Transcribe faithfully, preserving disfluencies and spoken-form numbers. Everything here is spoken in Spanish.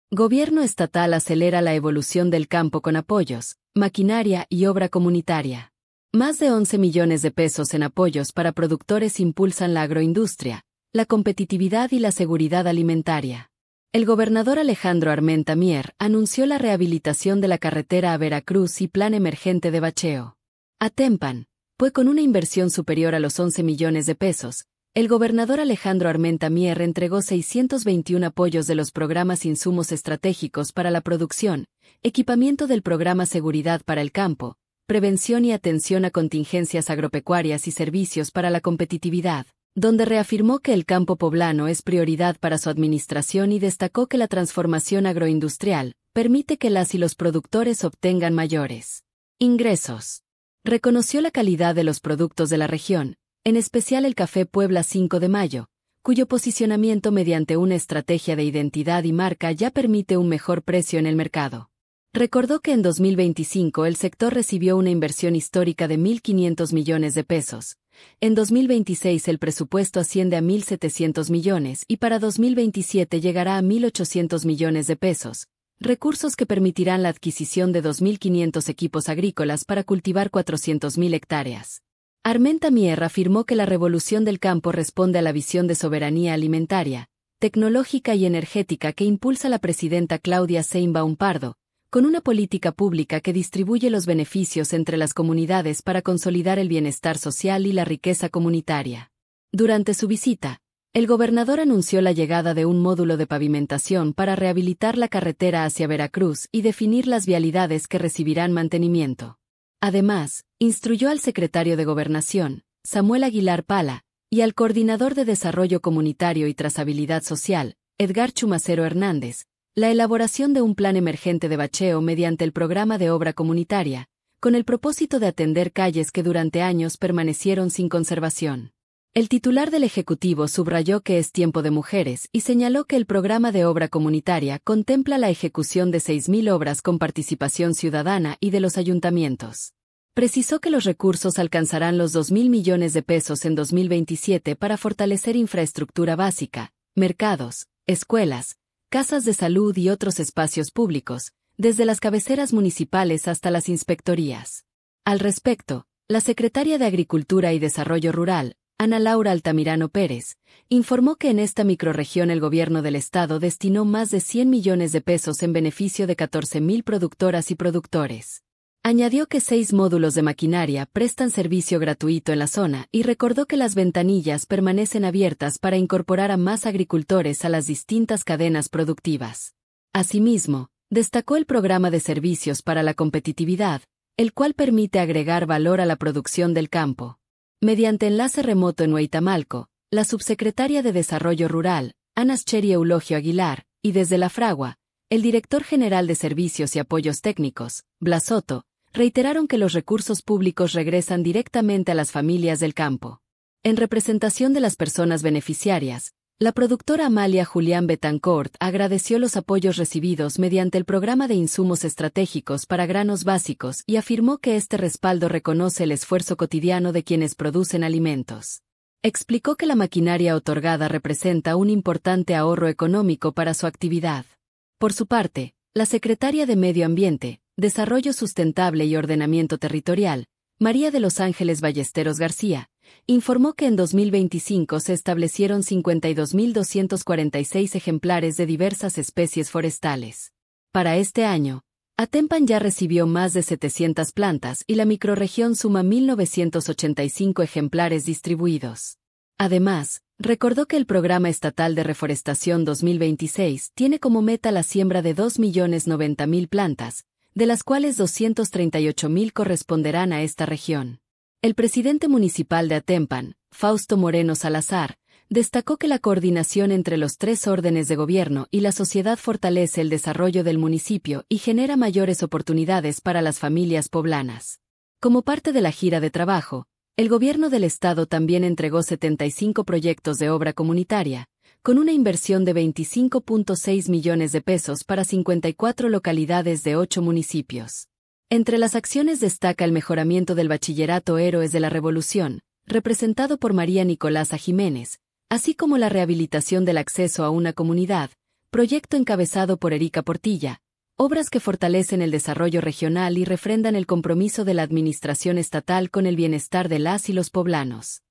Gobierno estatal acelera la evolución del campo con apoyos, maquinaria y obra comunitaria. Más de once millones de pesos en apoyos para productores impulsan la agroindustria, la competitividad y la seguridad alimentaria. El gobernador Alejandro Armenta Mier anunció la rehabilitación de la carretera a Veracruz y plan emergente de bacheo. Atempan, pues con una inversión superior a los once millones de pesos, el gobernador Alejandro Armenta Mier entregó seiscientos veintiún apoyos de los programas Insumos Estratégicos para la Producción, equipamiento del programa Seguridad para el Campo, Prevención y Atención a Contingencias Agropecuarias y Servicios para la Competitividad, donde reafirmó que el campo poblano es prioridad para su administración y destacó que la transformación agroindustrial permite que las y los productores obtengan mayores ingresos. Reconoció la calidad de los productos de la región, en especial el café Puebla cinco de mayo, cuyo posicionamiento mediante una estrategia de identidad y marca ya permite un mejor precio en el mercado. Recordó que en dos mil veinticinco el sector recibió una inversión histórica de mil quinientos millones de pesos, en dos mil veintiséis el presupuesto asciende a mil setecientos millones y para dos mil veintisiete llegará a mil ochocientos millones de pesos, recursos que permitirán la adquisición de dos mil quinientos equipos agrícolas para cultivar cuatrocientas mil hectáreas. Armenta Mier afirmó que la revolución del campo responde a la visión de soberanía alimentaria, tecnológica y energética que impulsa la presidenta Claudia Sheinbaum Pardo, con una política pública que distribuye los beneficios entre las comunidades para consolidar el bienestar social y la riqueza comunitaria. Durante su visita, el gobernador anunció la llegada de un módulo de pavimentación para rehabilitar la carretera hacia Veracruz y definir las vialidades que recibirán mantenimiento. Además, instruyó al secretario de Gobernación, Samuel Aguilar Pala, y al coordinador de Desarrollo Comunitario y Trazabilidad Social, Edgar Chumacero Hernández, la elaboración de un plan emergente de bacheo mediante el programa de obra comunitaria, con el propósito de atender calles que durante años permanecieron sin conservación. El titular del Ejecutivo subrayó que es tiempo de mujeres y señaló que el programa de obra comunitaria contempla la ejecución de seis mil obras con participación ciudadana y de los ayuntamientos. Precisó que los recursos alcanzarán los dos mil millones de pesos en dos mil veintisiete para fortalecer infraestructura básica, mercados, escuelas, casas de salud y otros espacios públicos, desde las cabeceras municipales hasta las inspectorías. Al respecto, la secretaria de Agricultura y Desarrollo Rural, Ana Laura Altamirano Pérez, informó que en esta microrregión el gobierno del estado destinó más de cien millones de pesos en beneficio de catorce mil productoras y productores. Añadió que seis módulos de maquinaria prestan servicio gratuito en la zona y recordó que las ventanillas permanecen abiertas para incorporar a más agricultores a las distintas cadenas productivas. Asimismo, destacó el programa de servicios para la competitividad, el cual permite agregar valor a la producción del campo. Mediante enlace remoto en Hueytamalco, la subsecretaria de Desarrollo Rural, Ana Scheri Eulogio Aguilar, y desde La Fragua, el director general de Servicios y Apoyos Técnicos, Blas Soto, reiteraron que los recursos públicos regresan directamente a las familias del campo. En representación de las personas beneficiarias, la productora Amalia Julián Betancourt agradeció los apoyos recibidos mediante el programa de insumos estratégicos para granos básicos y afirmó que este respaldo reconoce el esfuerzo cotidiano de quienes producen alimentos. Explicó que la maquinaria otorgada representa un importante ahorro económico para su actividad. Por su parte, la secretaria de Medio Ambiente, Desarrollo Sustentable y Ordenamiento Territorial, María de los Ángeles Ballesteros García, informó que en dos mil veinticinco se establecieron cincuenta y dos mil doscientos cuarenta y seis ejemplares de diversas especies forestales. Para este año, Atempan ya recibió más de setecientas plantas y la microrregión suma mil novecientos ochenta y cinco ejemplares distribuidos. Además, recordó que el Programa Estatal de Reforestación dos mil veintiséis tiene como meta la siembra de dos millones noventa mil plantas, de las cuales doscientos treinta y ocho mil corresponderán a esta región. El presidente municipal de Atempan, Fausto Moreno Salazar, destacó que la coordinación entre los tres órdenes de gobierno y la sociedad fortalece el desarrollo del municipio y genera mayores oportunidades para las familias poblanas. Como parte de la gira de trabajo, el gobierno del estado también entregó setenta y cinco proyectos de obra comunitaria, con una inversión de veinticinco punto seis millones de pesos para cincuenta y cuatro localidades de ocho municipios. Entre las acciones destaca el mejoramiento del bachillerato Héroes de la Revolución, representado por María Nicolasa Jiménez, así como la rehabilitación del acceso a una comunidad, proyecto encabezado por Erika Portilla, obras que fortalecen el desarrollo regional y refrendan el compromiso de la administración estatal con el bienestar de las y los poblanos.